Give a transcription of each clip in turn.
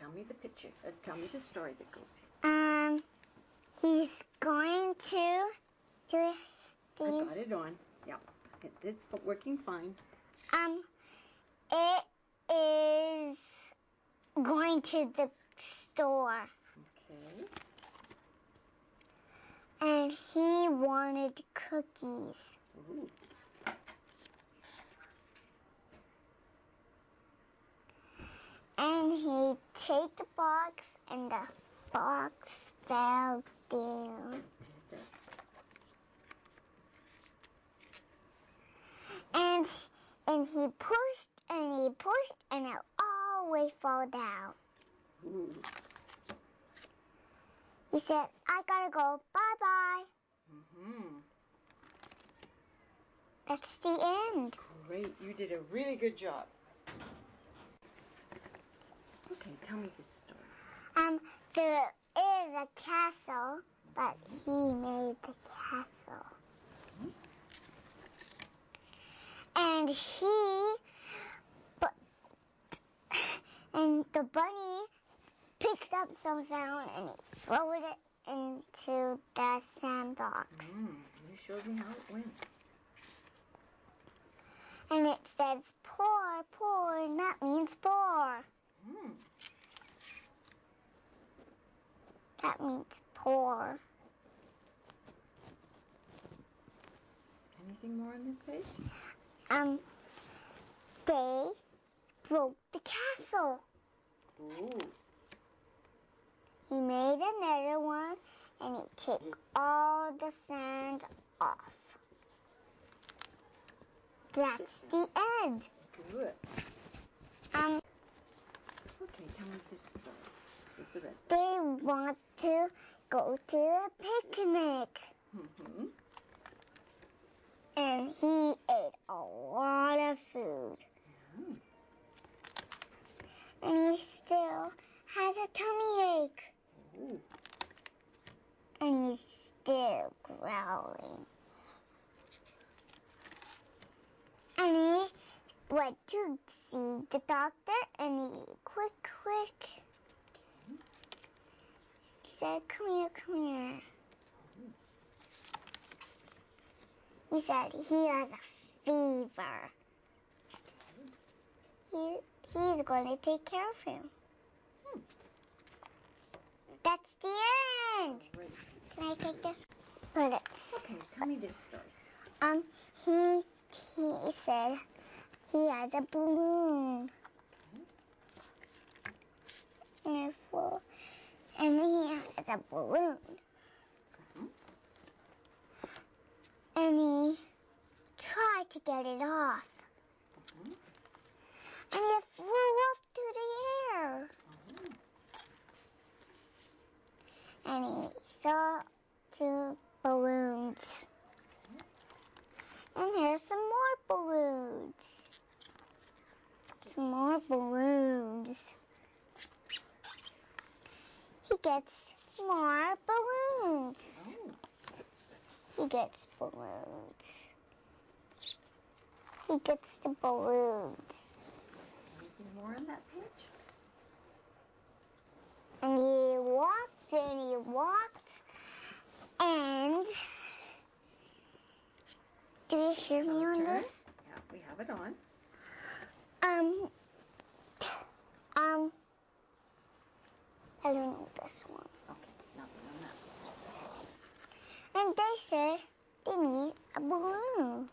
tell me the picture. Tell me the story that goes here. He's going to I got it on. Yeah, it's working fine. It is going to the store. Okay. And he wanted cookies. Ooh. And he take the box, and the box fell down. And he pushed, and it always fall down. Ooh. He said, I gotta go. Bye-bye. That's the end. Great. You did a really good job. Okay, tell me this story. There is a castle, but he made the castle. And the bunny picks up some sound and he throws it into the sandbox. You showed me how it went. And it says, pour, pour, and that means pour. That means pour. Anything more on this page? They broke the castle. Ooh. He made another one, and he took all the sand off. That's the end. Good. Okay, tell me this story. This is the red. They want to go to a picnic. And he ate a lot of food. And he still has a tummy ache. Ooh. And he's still growling. And he went to see the doctor, and he quick. He said, come here. He said he has a fever. He's going to take care of him. That's the end. Great. Can I take this? Credits. Okay, tell me this story. He said he has a balloon. And it flew. And he has a balloon. And he tried to get it off. And it flew up to the air. And he saw 2 balloons. And here's some more balloons. Some more balloons. He gets more balloons. He gets balloons. He gets the balloons. Anything more on that page? And he walked and do you hear me on this? Yeah, we have it on. I don't know this one. Okay, nothing on that page. And they said they need a balloon.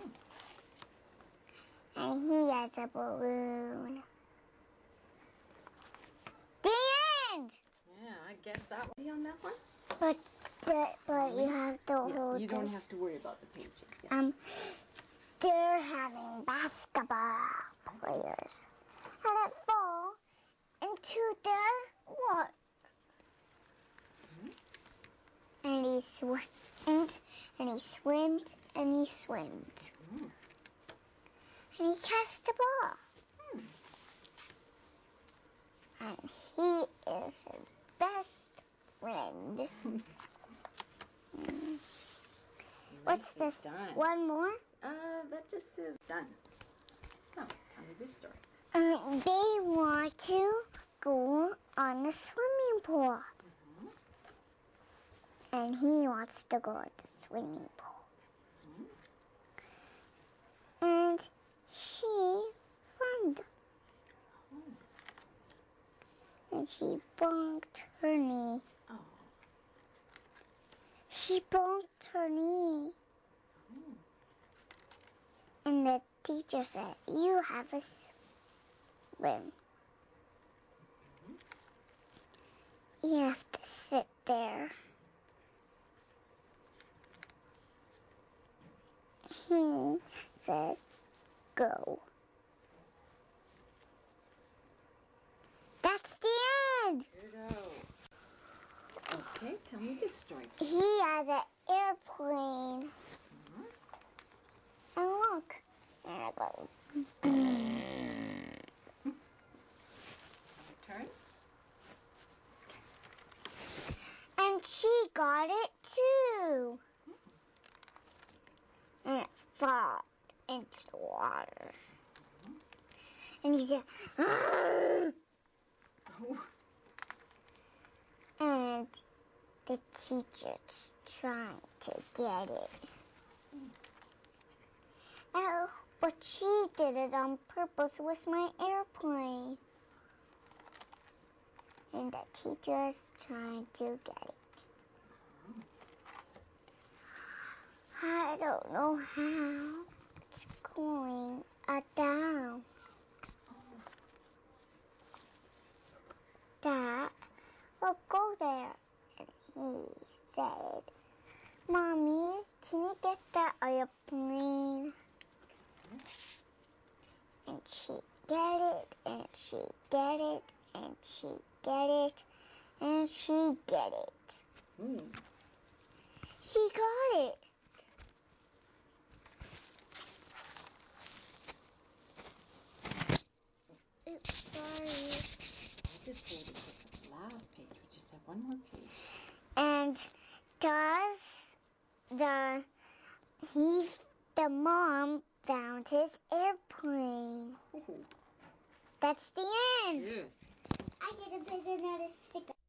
And he has a balloon. The end! Yeah, I guess that would be on that one. But you have to hold You don't this. have to worry about the pages. Yeah. They're having basketball players. And it fall into the water. And he swims, and he swims, and he swims. And he catches the ball. And he is his best friend. What's this? Done. One more? That just says done. Oh, tell me this story. They want to go on the swimming pool. And he wants to go at the swimming pool. And she ran. And she bumped her knee. She bumped her knee. And the teacher said, "You have a swim. You have to sit there." He said, "Go." That's the end. Okay, tell me this story. He has an airplane. And look. And it goes. Turn. And she got it too. And it fell into the water. And he said, "Arr!" And the teacher's trying to get it. Oh, but she did it on purpose with my airplane. And the teacher's trying to get it. I don't know how. It's going down. Dad, we'll go there. And he said, "Mommy, can you get that airplane?" And she get it, and she get it, and she get it, and she get it. She got it. Oops, sorry. I just told you the last page. We just have one more page. And the mom found his airplane. Ooh. That's the end. Good. I get to pick another sticker.